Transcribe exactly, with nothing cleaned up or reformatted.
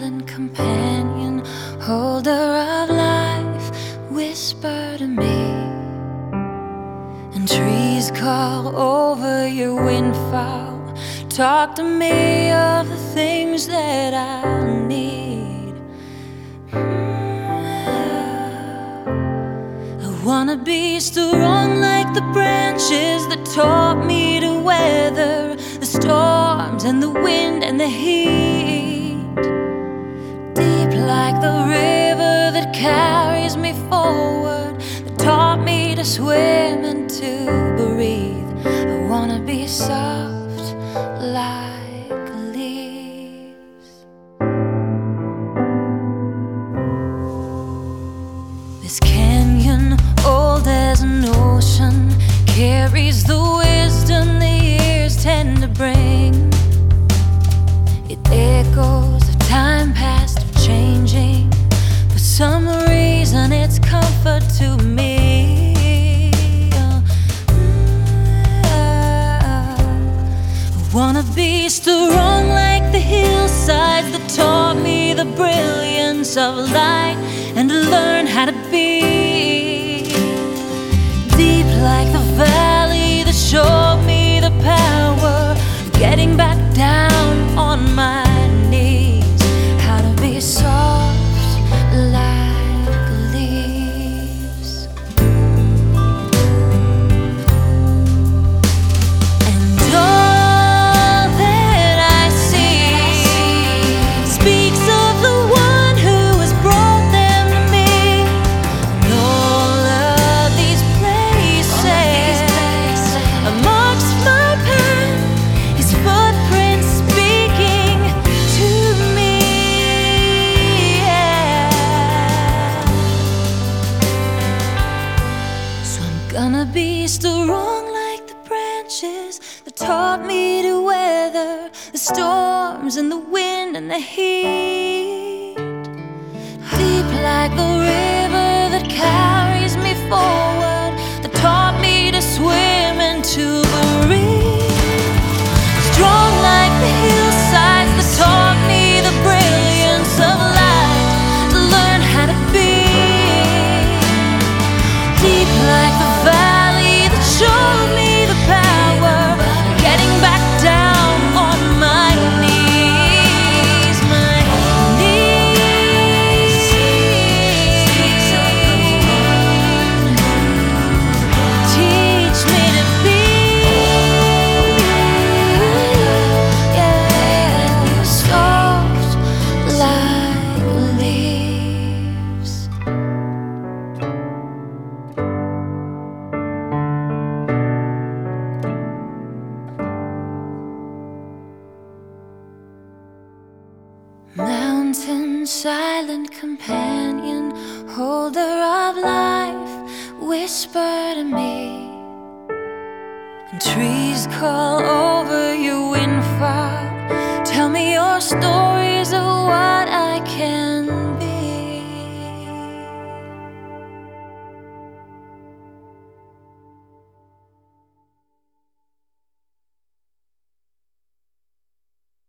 silent companion, holder of life, whisper to me. And trees call over your windfall, talk to me of the things that I need. I wanna be strong like the branches that taught me to weather the storms and the wind and the heat. Deep like the river that carries me forward, that taught me to swim and to breathe. I wanna be soft like leaves. This canyon, old as an ocean, carries the wisdom the years tend to bring. It echoes of time past, of changing. For some reason it's comfort to me. I wanna be strong like the hillsides that taught me the brilliance of light, and to learn how to be deep like the valley that showed me the power of getting back down on my knees. How to be soft like leaves. And all that I see speaks of the one who has brought them to me. And all of these places amongst my path, his footprints speaking to me. Yeah. So I'm gonna be strong like the branches that taught me to weather the storms and the wind and the heat. Deep like the river that carries me forward, that taught me to swim and to breathe. Strong like the hillsides that taught me the brilliance of light, to learn how to be deep like the valley that showed me the power of getting back down on my knees, my knees. Teach me to be, yeah, soft like leaves. Mountain, silent companion, holder of life, whisper to me. And trees call over your windfall, tell me your stories of